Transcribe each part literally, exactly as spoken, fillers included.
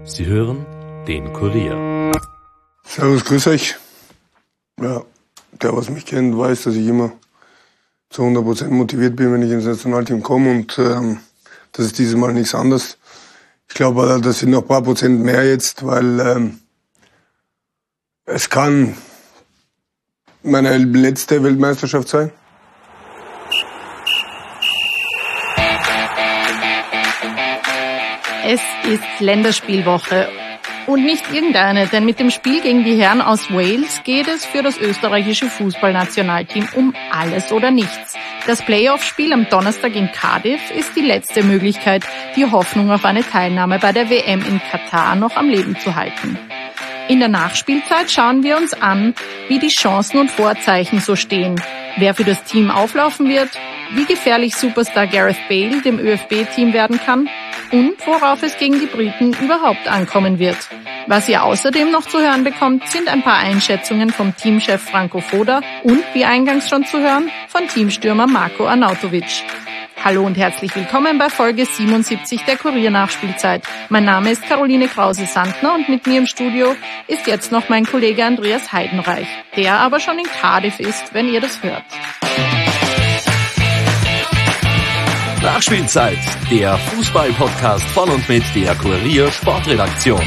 Sie hören den Kurier. Servus, grüß euch. Ja, der, was mich kennt, weiß, dass ich immer zu hundert Prozent motiviert bin, wenn ich ins Nationalteam komme. Und ähm, das ist dieses Mal nichts anderes. Ich glaube, das sind noch ein paar Prozent mehr jetzt, weil ähm, es kann meine letzte Weltmeisterschaft sein. Es ist Länderspielwoche. Und nicht irgendeine, denn mit dem Spiel gegen die Herren aus Wales geht es für das österreichische Fußballnationalteam um alles oder nichts. Das Playoff-Spiel am Donnerstag in Cardiff ist die letzte Möglichkeit, die Hoffnung auf eine Teilnahme bei der W M in Katar noch am Leben zu halten. In der Nachspielzeit schauen wir uns an, wie die Chancen und Vorzeichen so stehen, wer für das Team auflaufen wird, wie gefährlich Superstar Gareth Bale dem ÖFB-Team werden kann und worauf es gegen die Briten überhaupt ankommen wird. Was ihr außerdem noch zu hören bekommt, sind ein paar Einschätzungen vom Teamchef Franco Foda und, wie eingangs schon zu hören, von Teamstürmer Marko Arnautovic. Hallo und herzlich willkommen bei Folge siebenundsiebzig der Kurier-Nachspielzeit. Mein Name ist Caroline Krause-Sandner und mit mir im Studio ist jetzt noch mein Kollege Andreas Heidenreich, der aber schon in Cardiff ist, wenn ihr das hört. Nachspielzeit, der Fußball-Podcast von und mit der Kurier Sportredaktion.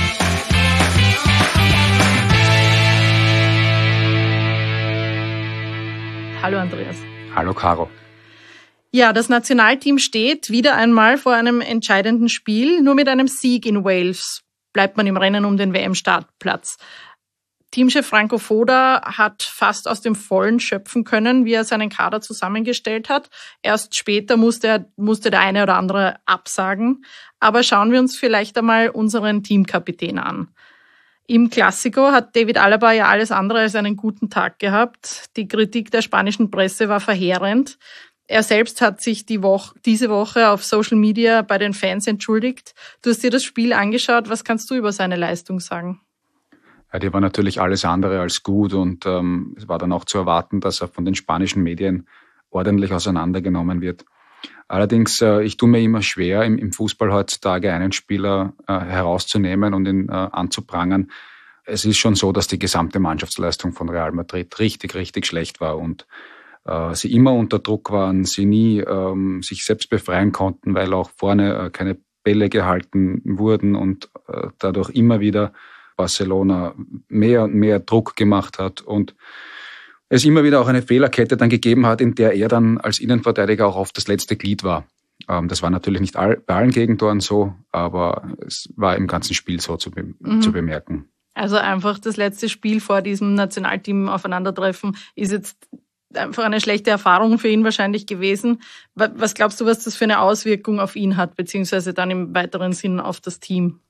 Hallo Andreas. Hallo Caro. Ja, das Nationalteam steht wieder einmal vor einem entscheidenden Spiel. Nur mit einem Sieg in Wales bleibt man im Rennen um den W M-Startplatz. Teamchef Franco Foda hat fast aus dem Vollen schöpfen können, wie er seinen Kader zusammengestellt hat. Erst später musste, er, musste der eine oder andere absagen. Aber schauen wir uns vielleicht einmal unseren Teamkapitän an. Im Klassiko hat David Alaba ja alles andere als einen guten Tag gehabt. Die Kritik der spanischen Presse war verheerend. Er selbst hat sich die Woche, diese Woche auf Social Media bei den Fans entschuldigt. Du hast dir das Spiel angeschaut. Was kannst du über seine Leistung sagen? Ja, die war natürlich alles andere als gut und ähm, es war dann auch zu erwarten, dass er von den spanischen Medien ordentlich auseinandergenommen wird. Allerdings, äh, ich tue mir immer schwer, im, im Fußball heutzutage einen Spieler äh, herauszunehmen und ihn äh, anzuprangern. Es ist schon so, dass die gesamte Mannschaftsleistung von Real Madrid richtig, richtig schlecht war und äh, sie immer unter Druck waren, sie nie ähm, sich selbst befreien konnten, weil auch vorne äh, keine Bälle gehalten wurden und äh, dadurch immer wieder Barcelona mehr und mehr Druck gemacht hat und es immer wieder auch eine Fehlerkette dann gegeben hat, in der er dann als Innenverteidiger auch oft das letzte Glied war. Das war natürlich nicht bei allen Gegentoren so, aber es war im ganzen Spiel so zu, be- mhm. zu bemerken. Also einfach das letzte Spiel vor diesem Nationalteam-Aufeinandertreffen ist jetzt einfach eine schlechte Erfahrung für ihn wahrscheinlich gewesen. Was glaubst du, was das für eine Auswirkung auf ihn hat, beziehungsweise dann im weiteren Sinn auf das Team?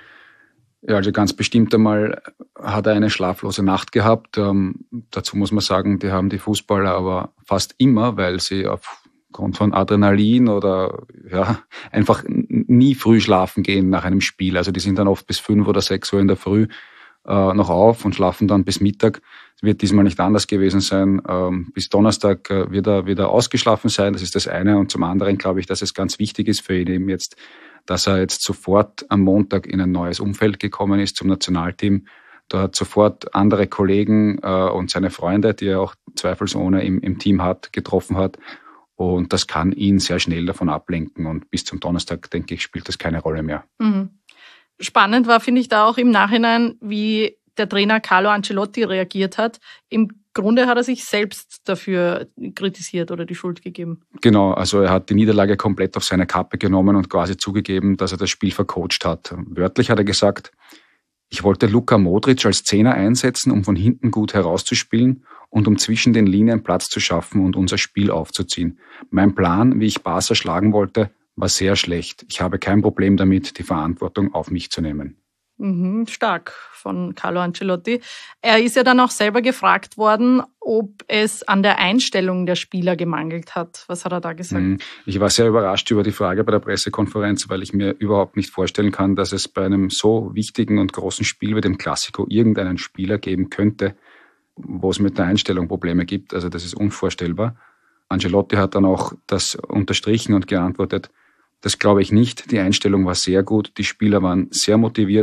Ja, also ganz bestimmt einmal hat er eine schlaflose Nacht gehabt. Ähm, dazu muss man sagen, die haben die Fußballer aber fast immer, weil sie aufgrund von Adrenalin oder ja einfach nie früh schlafen gehen nach einem Spiel. Also die sind dann oft bis fünf oder sechs Uhr in der Früh äh, noch auf und schlafen dann bis Mittag. Es wird diesmal nicht anders gewesen sein. Ähm, bis Donnerstag äh, wird er wieder ausgeschlafen sein. Das ist das eine. Und zum anderen glaube ich, dass es ganz wichtig ist für ihn eben jetzt, dass er jetzt sofort am Montag in ein neues Umfeld gekommen ist zum Nationalteam. Da hat sofort andere Kollegen äh, und seine Freunde, die er auch zweifelsohne im, im Team hat, getroffen hat. Und das kann ihn sehr schnell davon ablenken. Und bis zum Donnerstag, denke ich, spielt das keine Rolle mehr. Mhm. Spannend war, finde ich, da auch im Nachhinein, wie der Trainer Carlo Ancelotti reagiert hat. Im Grunde hat er sich selbst dafür kritisiert oder die Schuld gegeben. Genau, also er hat die Niederlage komplett auf seine Kappe genommen und quasi zugegeben, dass er das Spiel vercoacht hat. Wörtlich hat er gesagt, ich wollte Luka Modric als Zehner einsetzen, um von hinten gut herauszuspielen und um zwischen den Linien Platz zu schaffen und unser Spiel aufzuziehen. Mein Plan, wie ich Barca schlagen wollte, war sehr schlecht. Ich habe kein Problem damit, die Verantwortung auf mich zu nehmen. Mhm, stark von Carlo Ancelotti. Er ist ja dann auch selber gefragt worden, ob es an der Einstellung der Spieler gemangelt hat. Was hat er da gesagt? Ich war sehr überrascht über die Frage bei der Pressekonferenz, weil ich mir überhaupt nicht vorstellen kann, dass es bei einem so wichtigen und großen Spiel wie dem Klassiko irgendeinen Spieler geben könnte, wo es mit der Einstellung Probleme gibt. Also das ist unvorstellbar. Ancelotti hat dann auch das unterstrichen und geantwortet, das glaube ich nicht. Die Einstellung war sehr gut, die Spieler waren sehr motiviert.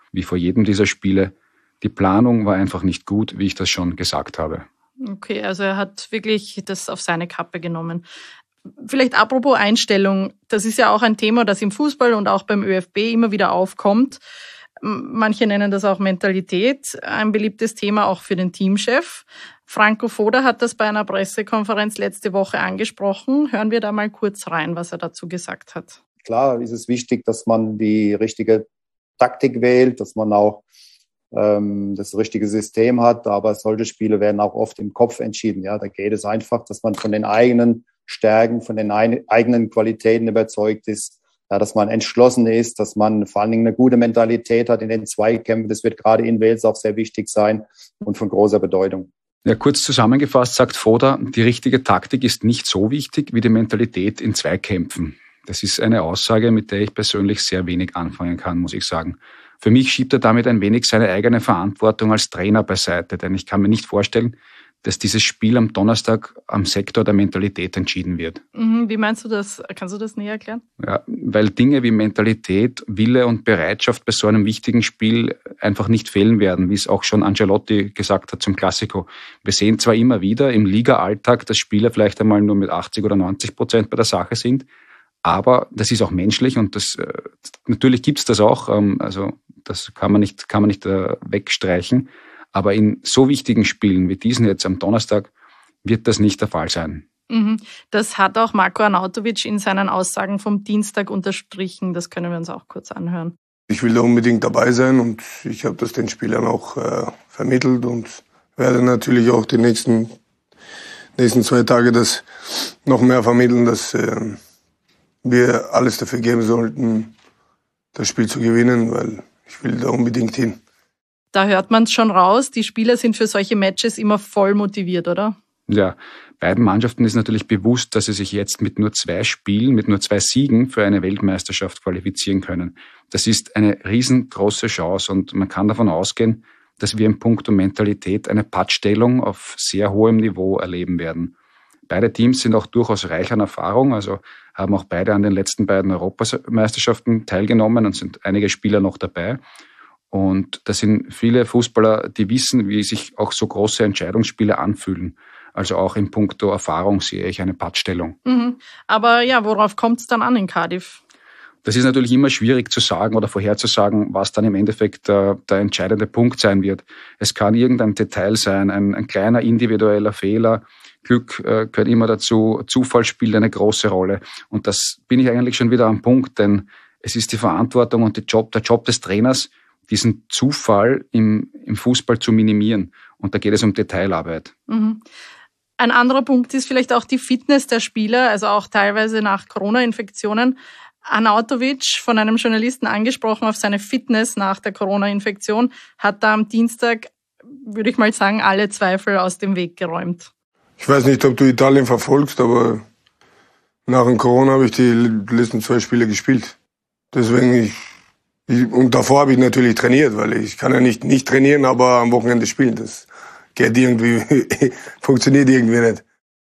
wie vor jedem dieser Spiele. Die Planung war einfach nicht gut, wie ich das schon gesagt habe. Okay, also er hat wirklich das auf seine Kappe genommen. Vielleicht apropos Einstellung, das ist ja auch ein Thema, das im Fußball und auch beim ÖFB immer wieder aufkommt. Manche nennen das auch Mentalität, ein beliebtes Thema auch für den Teamchef. Franco Foda hat das bei einer Pressekonferenz letzte Woche angesprochen. Hören wir da mal kurz rein, was er dazu gesagt hat. Klar ist es wichtig, dass man die richtige Taktik wählt, dass man auch ähm, das richtige System hat, aber solche Spiele werden auch oft im Kopf entschieden. Ja, da geht es einfach, dass man von den eigenen Stärken, von den ein, eigenen Qualitäten überzeugt ist, ja, dass man entschlossen ist, dass man vor allen Dingen eine gute Mentalität hat in den Zweikämpfen. Das wird gerade in Wales auch sehr wichtig sein und von großer Bedeutung. Ja, kurz zusammengefasst sagt Foda, die richtige Taktik ist nicht so wichtig wie die Mentalität in Zweikämpfen. Das ist eine Aussage, mit der ich persönlich sehr wenig anfangen kann, muss ich sagen. Für mich schiebt er damit ein wenig seine eigene Verantwortung als Trainer beiseite, denn ich kann mir nicht vorstellen, dass dieses Spiel am Donnerstag am Sektor der Mentalität entschieden wird. Wie meinst du das? Kannst du das näher erklären? Ja, weil Dinge wie Mentalität, Wille und Bereitschaft bei so einem wichtigen Spiel einfach nicht fehlen werden, wie es auch schon Ancelotti gesagt hat zum Klassiko. Wir sehen zwar immer wieder im Liga-Alltag, dass Spieler vielleicht einmal nur mit achtzig oder neunzig Prozent bei der Sache sind, aber das ist auch menschlich und das äh, natürlich gibt's das auch, ähm, also das kann man nicht kann man nicht äh, wegstreichen. Aber in so wichtigen Spielen wie diesen jetzt am Donnerstag wird das nicht der Fall sein. Das hat auch Marko Arnautovic in seinen Aussagen vom Dienstag unterstrichen. Das können wir uns auch kurz anhören. Ich will da unbedingt dabei sein und ich habe das den Spielern auch äh, vermittelt und werde natürlich auch die nächsten, nächsten zwei Tage das noch mehr vermitteln, dass äh, wir alles dafür geben sollten, das Spiel zu gewinnen, weil ich will da unbedingt hin. Da hört man es schon raus, die Spieler sind für solche Matches immer voll motiviert, oder? Ja, beiden Mannschaften ist natürlich bewusst, dass sie sich jetzt mit nur zwei Spielen, mit nur zwei Siegen für eine Weltmeisterschaft qualifizieren können. Das ist eine riesengroße Chance und man kann davon ausgehen, dass wir in puncto Mentalität eine Pattstellung auf sehr hohem Niveau erleben werden. Beide Teams sind auch durchaus reich an Erfahrung, also haben auch beide an den letzten beiden Europameisterschaften teilgenommen und sind einige Spieler noch dabei. Und das sind viele Fußballer, die wissen, wie sich auch so große Entscheidungsspiele anfühlen. Also auch in puncto Erfahrung sehe ich eine Pattstellung. Mhm. Aber ja, worauf kommt es dann an in Cardiff? Das ist natürlich immer schwierig zu sagen oder vorherzusagen, was dann im Endeffekt der, der entscheidende Punkt sein wird. Es kann irgendein Detail sein, ein, ein kleiner individueller Fehler. Glück äh, gehört immer dazu. Zufall spielt eine große Rolle. Und das bin ich eigentlich schon wieder am Punkt, denn es ist die Verantwortung und die Job, der Job des Trainers, diesen Zufall im, im Fußball zu minimieren. Und da geht es um Detailarbeit. Mhm. Ein anderer Punkt ist vielleicht auch die Fitness der Spieler, also auch teilweise nach Corona-Infektionen. Arnautovic, von einem Journalisten angesprochen auf seine Fitness nach der Corona-Infektion, hat da am Dienstag, würde ich mal sagen, alle Zweifel aus dem Weg geräumt. Ich weiß nicht, ob du Italien verfolgst, aber nach dem Corona habe ich die letzten zwei Spiele gespielt. Deswegen, ich, ich und davor habe ich natürlich trainiert, weil ich kann ja nicht nicht trainieren, aber am Wochenende spielen. Das geht irgendwie, funktioniert irgendwie nicht.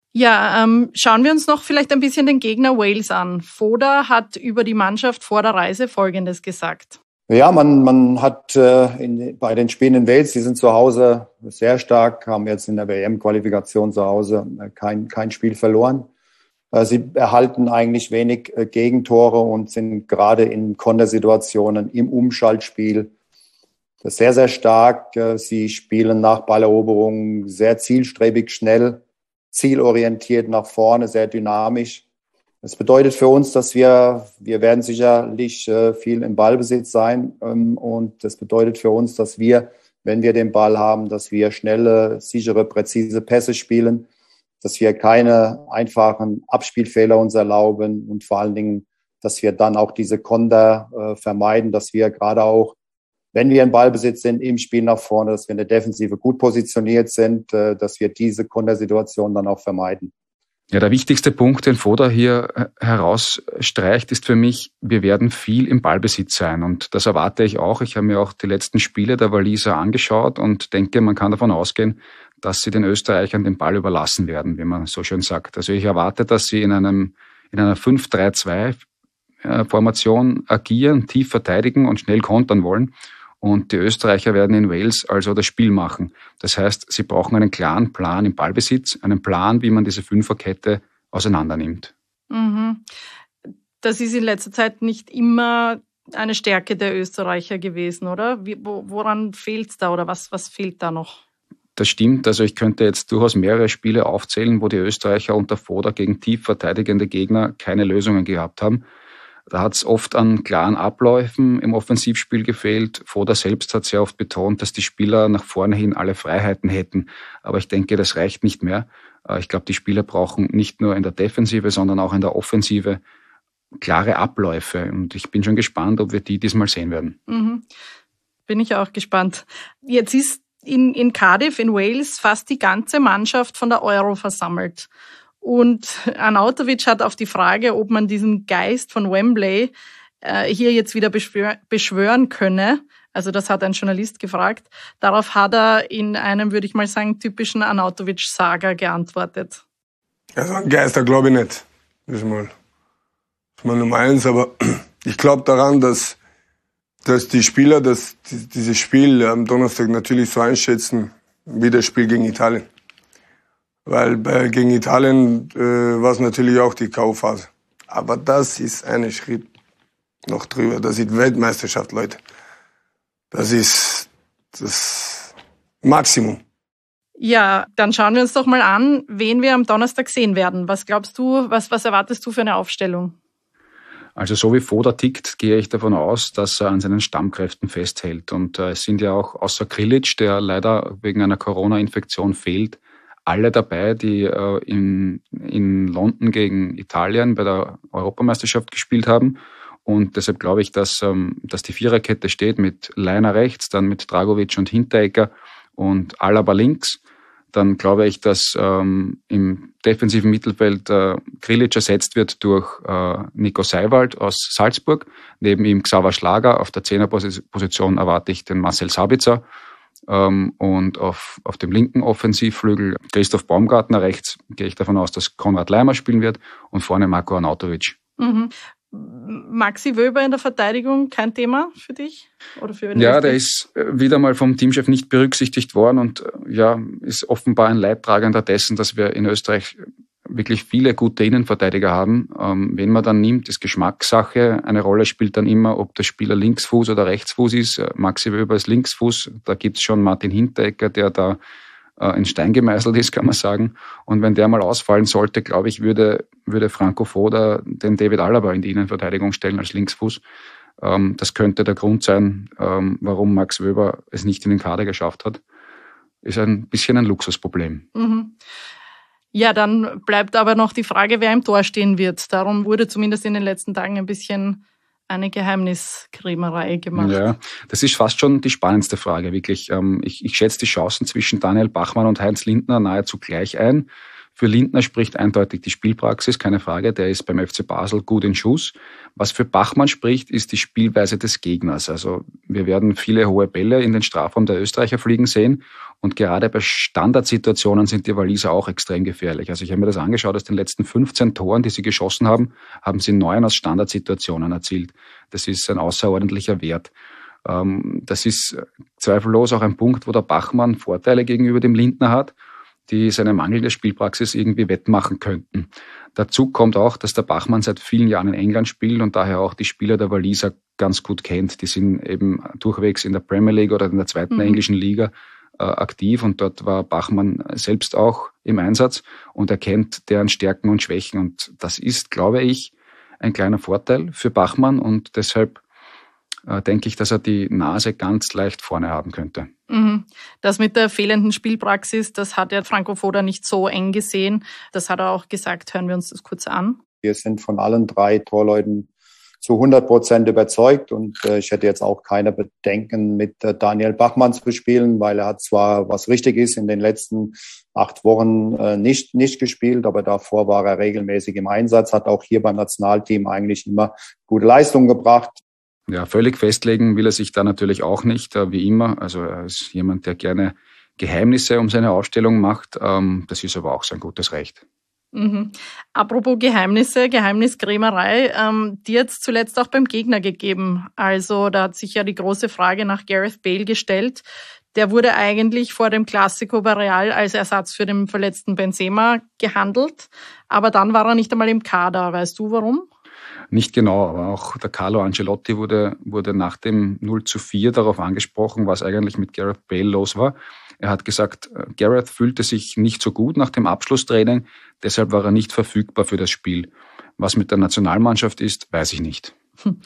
Ja, ähm, schauen wir uns noch vielleicht ein bisschen den Gegner Wales an. Foda hat über die Mannschaft vor der Reise Folgendes gesagt. Ja, man, man hat äh, in, bei den Spielen in Wales, die sind zu Hause sehr stark, haben jetzt in der W M-Qualifikation zu Hause äh, kein, kein Spiel verloren. Äh, sie erhalten eigentlich wenig äh, Gegentore und sind gerade in Kontersituationen im Umschaltspiel sehr, sehr stark. Äh, sie spielen nach Balleroberung sehr zielstrebig, schnell, zielorientiert nach vorne, sehr dynamisch. Das bedeutet für uns, dass wir, wir werden sicherlich äh, viel im Ballbesitz sein. Ähm, und das bedeutet für uns, dass wir, wenn wir den Ball haben, dass wir schnelle, sichere, präzise Pässe spielen, dass wir keine einfachen Abspielfehler uns erlauben und vor allen Dingen, dass wir dann auch diese Konter äh, vermeiden, dass wir gerade auch, wenn wir im Ballbesitz sind, im Spiel nach vorne, dass wir in der Defensive gut positioniert sind, äh, dass wir diese Kontersituation dann auch vermeiden. Ja, der wichtigste Punkt, den Foda hier herausstreicht, ist für mich, wir werden viel im Ballbesitz sein. Und das erwarte ich auch. Ich habe mir auch die letzten Spiele der Waliser angeschaut und denke, man kann davon ausgehen, dass sie den Österreichern den Ball überlassen werden, wie man so schön sagt. Also ich erwarte, dass sie in einem in einer fünf drei zwei Formation agieren, tief verteidigen und schnell kontern wollen. Und die Österreicher werden in Wales also das Spiel machen. Das heißt, sie brauchen einen klaren Plan im Ballbesitz, einen Plan, wie man diese Fünferkette auseinandernimmt. Mhm. Das ist in letzter Zeit nicht immer eine Stärke der Österreicher gewesen, oder? Wie, wo, woran fehlt es da oder was, was fehlt da noch? Das stimmt. Also ich könnte jetzt durchaus mehrere Spiele aufzählen, wo die Österreicher unter Voda gegen tief verteidigende Gegner keine Lösungen gehabt haben. Da hat es oft an klaren Abläufen im Offensivspiel gefehlt. Voda selbst hat sehr oft betont, dass die Spieler nach vorne hin alle Freiheiten hätten. Aber ich denke, das reicht nicht mehr. Ich glaube, die Spieler brauchen nicht nur in der Defensive, sondern auch in der Offensive klare Abläufe. Und ich bin schon gespannt, ob wir die diesmal sehen werden. Mhm. Bin ich auch gespannt. Jetzt ist in, in Cardiff, in Wales, fast die ganze Mannschaft von der Euro versammelt. Und Arnautovic hat auf die Frage, ob man diesen Geist von Wembley äh, hier jetzt wieder beschwör- beschwören könne, also das hat ein Journalist gefragt, darauf hat er in einem, würde ich mal sagen, typischen Arnautovic-Saga geantwortet. Also an Geister glaube ich nicht. Das ist mal, das ist mal Nummer eins, aber ich glaube daran, dass, dass die Spieler das, dieses Spiel am Donnerstag natürlich so einschätzen wie das Spiel gegen Italien. Weil bei, gegen Italien äh, war es natürlich auch die K O-Phase. Aber das ist ein Schritt noch drüber. Das ist Weltmeisterschaft, Leute. Das ist das Maximum. Ja, dann schauen wir uns doch mal an, wen wir am Donnerstag sehen werden. Was glaubst du, was, was erwartest du für eine Aufstellung? Also so wie Voda tickt, gehe ich davon aus, dass er an seinen Stammkräften festhält. Und äh, es sind ja auch außer Krilic, der leider wegen einer Corona-Infektion fehlt, alle dabei, die äh, in, in London gegen Italien bei der Europameisterschaft gespielt haben. Und deshalb glaube ich, dass, ähm, dass die Viererkette steht mit Leiner rechts, dann mit Dragovic und Hinteregger und Alaba links. Dann glaube ich, dass ähm, im defensiven Mittelfeld äh, Krilic ersetzt wird durch äh, Nico Seiwald aus Salzburg. Neben ihm Xaver Schlager. Auf der Zehnerposition erwarte ich den Marcel Sabitzer. Ähm, und auf, auf dem linken Offensivflügel Christoph Baumgartner. Rechts gehe ich davon aus, dass Konrad Leimer spielen wird. Und vorne Marco Arnautovic. Mhm. Maxi Wöber in der Verteidigung, kein Thema für dich? Oder für ja, Österreich? Der ist wieder mal vom Teamchef nicht berücksichtigt worden und ja, ist offenbar ein Leidtragender dessen, dass wir in Österreich wirklich viele gute Innenverteidiger haben. Ähm, wen man dann nimmt, ist Geschmackssache. Eine Rolle spielt dann immer, ob der Spieler Linksfuß oder Rechtsfuß ist. Maxi Wöber ist Linksfuß. Da gibt's schon Martin Hinteregger, der da in Stein gemeißelt ist, kann man sagen. Und wenn der mal ausfallen sollte, glaube ich, würde, würde Franco Foda den David Alaba in die Innenverteidigung stellen als Linksfuß. Ähm, das könnte der Grund sein, ähm, warum Max Wöber es nicht in den Kader geschafft hat. Ist ein bisschen ein Luxusproblem. Mhm. Ja, dann bleibt aber noch die Frage, wer im Tor stehen wird. Darum wurde zumindest in den letzten Tagen ein bisschen eine Geheimniskrämerei gemacht. Ja, das ist fast schon die spannendste Frage, wirklich. Ich, ich schätze die Chancen zwischen Daniel Bachmann und Heinz Lindner nahezu gleich ein. Für Lindner spricht eindeutig die Spielpraxis, keine Frage, der ist beim F C Basel gut in Schuss. Was für Bachmann spricht, ist die Spielweise des Gegners. Also wir werden viele hohe Bälle in den Strafraum der Österreicher fliegen sehen und gerade bei Standardsituationen sind die Waliser auch extrem gefährlich. Also ich habe mir das angeschaut, aus den letzten fünfzehn Toren, die sie geschossen haben, haben sie neun aus Standardsituationen erzielt. Das ist ein außerordentlicher Wert. Das ist zweifellos auch ein Punkt, wo der Bachmann Vorteile gegenüber dem Lindner hat, die seine mangelnde Spielpraxis irgendwie wettmachen könnten. Dazu kommt auch, dass der Bachmann seit vielen Jahren in England spielt und daher auch die Spieler der Waliser ganz gut kennt. Die sind eben durchwegs in der Premier League oder in der zweiten mhm. englischen Liga äh, aktiv und dort war Bachmann selbst auch im Einsatz und er kennt deren Stärken und Schwächen und das ist, glaube ich, ein kleiner Vorteil für Bachmann und deshalb äh, denke ich, dass er die Nase ganz leicht vorne haben könnte. Das mit der fehlenden Spielpraxis, das hat ja Franco Foda nicht so eng gesehen. Das hat er auch gesagt. Hören wir uns das kurz an. Wir sind von allen drei Torleuten zu hundert Prozent überzeugt und äh, ich hätte jetzt auch keine Bedenken, mit äh, Daniel Bachmann zu spielen, weil er hat zwar, was richtig ist, in den letzten acht Wochen äh, nicht nicht gespielt, aber davor war er regelmäßig im Einsatz, hat auch hier beim Nationalteam eigentlich immer gute Leistungen gebracht. Ja, völlig festlegen will er sich da natürlich auch nicht, wie immer. Also er ist jemand, der gerne Geheimnisse um seine Aufstellung macht. Das ist aber auch sein gutes Recht. Mhm. Apropos Geheimnisse, Geheimniskrämerei, ähm, die hat es zuletzt auch beim Gegner gegeben. Also da hat sich ja die große Frage nach Gareth Bale gestellt. Der wurde eigentlich vor dem Clasico bei Real als Ersatz für den verletzten Benzema gehandelt. Aber dann war er nicht einmal im Kader. Weißt du warum? Nicht genau, aber auch der Carlo Ancelotti wurde, wurde nach dem null zu vier darauf angesprochen, was eigentlich mit Gareth Bale los war. Er hat gesagt, Gareth fühlte sich nicht so gut nach dem Abschlusstraining, deshalb war er nicht verfügbar für das Spiel. Was mit der Nationalmannschaft ist, weiß ich nicht. Hm.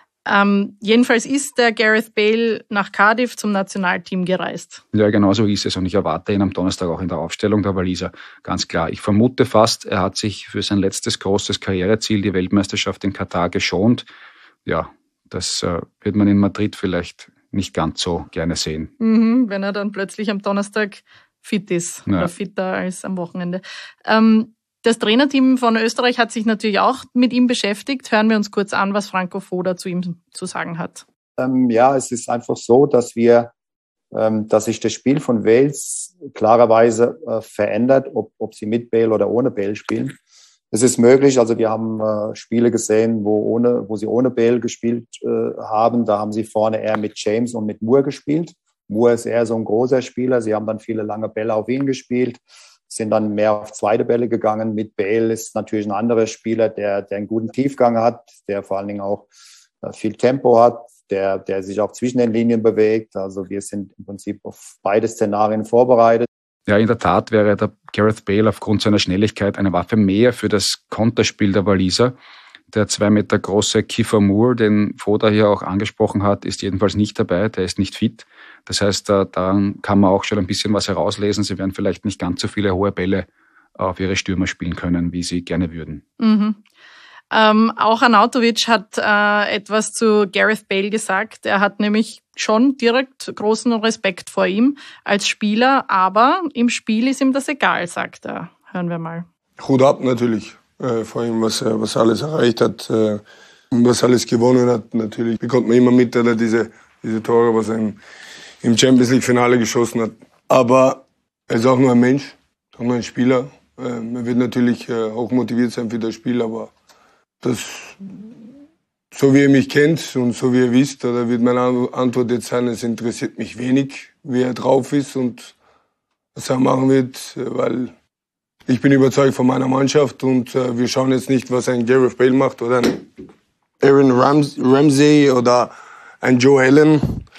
Ähm, jedenfalls ist der Gareth Bale nach Cardiff zum Nationalteam gereist. Ja, genau so ist es und ich erwarte ihn am Donnerstag auch in der Aufstellung der Waliser. Ganz klar. Ich vermute fast, er hat sich für sein letztes großes Karriereziel, die Weltmeisterschaft in Katar, geschont. Ja, das äh, wird man in Madrid vielleicht nicht ganz so gerne sehen. Mhm, wenn er dann plötzlich am Donnerstag fit ist ja. oder fitter als am Wochenende. Ähm, Das Trainerteam von Österreich hat sich natürlich auch mit ihm beschäftigt. Hören wir uns kurz an, was Franco Foda zu ihm zu sagen hat. Ähm, ja, es ist einfach so, dass wir, ähm, dass sich das Spiel von Wales klarerweise äh, verändert, ob, ob sie mit Bale oder ohne Bale spielen. Es ist möglich. Also wir haben äh, Spiele gesehen, wo ohne, wo sie ohne Bale gespielt äh, haben. Da haben sie vorne eher mit James und mit Moore gespielt. Moore ist eher so ein großer Spieler. Sie haben dann viele lange Bälle auf ihn gespielt, sind dann mehr auf zweite Bälle gegangen. Mit Bale ist natürlich ein anderer Spieler, der, der einen guten Tiefgang hat, der vor allen Dingen auch viel Tempo hat, der, der sich auch zwischen den Linien bewegt. Also wir sind im Prinzip auf beide Szenarien vorbereitet. Ja, in der Tat wäre der Gareth Bale aufgrund seiner Schnelligkeit eine Waffe mehr für das Konterspiel der Waliser. Der zwei Meter große Kiefer Moore, den Foda hier auch angesprochen hat, ist jedenfalls nicht dabei, der ist nicht fit. Das heißt, da, daran kann man auch schon ein bisschen was herauslesen. Sie werden vielleicht nicht ganz so viele hohe Bälle auf ihre Stürmer spielen können, wie sie gerne würden. Mhm. Ähm, auch Arnautovic hat äh, etwas zu Gareth Bale gesagt. Er hat nämlich schon direkt großen Respekt vor ihm als Spieler, aber im Spiel ist ihm das egal, sagt er. Hören wir mal. Hut ab natürlich. Äh, vor allem, was er was alles erreicht hat, äh, was alles gewonnen hat. Natürlich bekommt man immer mit, oder diese, diese Tore, was er im, im Champions League-Finale geschossen hat. Aber er ist auch nur ein Mensch, auch nur ein Spieler. Äh, er wird natürlich äh, auch motiviert sein für das Spiel, aber das, so wie ihr mich kennt und so wie ihr wisst, oder wird meine Antwort jetzt sein, es interessiert mich wenig, wie er drauf ist und was er machen wird, weil ich bin überzeugt von meiner Mannschaft und äh, wir schauen jetzt nicht, was ein Gareth Bale macht oder ein Aaron Rams- Ramsey oder ein Joe Allen.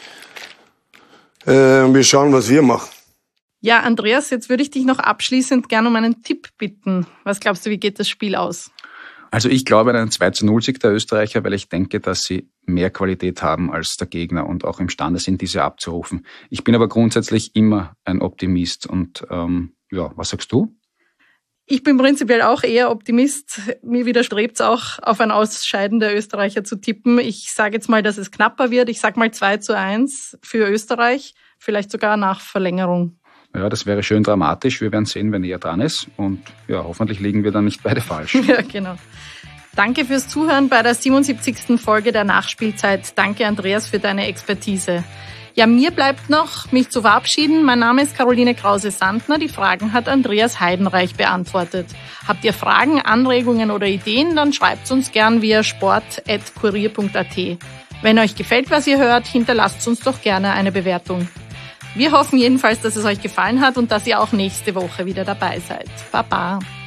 Äh, wir schauen, was wir machen. Ja, Andreas, jetzt würde ich dich noch abschließend gerne um einen Tipp bitten. Was glaubst du, wie geht das Spiel aus? Also ich glaube an einen zwei zu null Sieg der Österreicher, weil ich denke, dass sie mehr Qualität haben als der Gegner und auch imstande sind, diese abzurufen. Ich bin aber grundsätzlich immer ein Optimist. Und ähm, ja, was sagst du? Ich bin prinzipiell auch eher Optimist. Mir widerstrebt es auch, auf ein Ausscheiden der Österreicher zu tippen. Ich sage jetzt mal, dass es knapper wird. Ich sage mal zwei zu eins für Österreich, vielleicht sogar nach Verlängerung. Ja, das wäre schön dramatisch. Wir werden sehen, wenn er dran ist. Und ja, hoffentlich liegen wir dann nicht beide falsch. Ja, genau. Danke fürs Zuhören bei der siebenundsiebzigsten Folge der Nachspielzeit. Danke, Andreas, für deine Expertise. Ja, mir bleibt noch, mich zu verabschieden. Mein Name ist Caroline Krause-Sandner. Die Fragen hat Andreas Heidenreich beantwortet. Habt ihr Fragen, Anregungen oder Ideen, dann schreibt uns gern via sport at kurier punkt at. Wenn euch gefällt, was ihr hört, hinterlasst uns doch gerne eine Bewertung. Wir hoffen jedenfalls, dass es euch gefallen hat und dass ihr auch nächste Woche wieder dabei seid. Baba!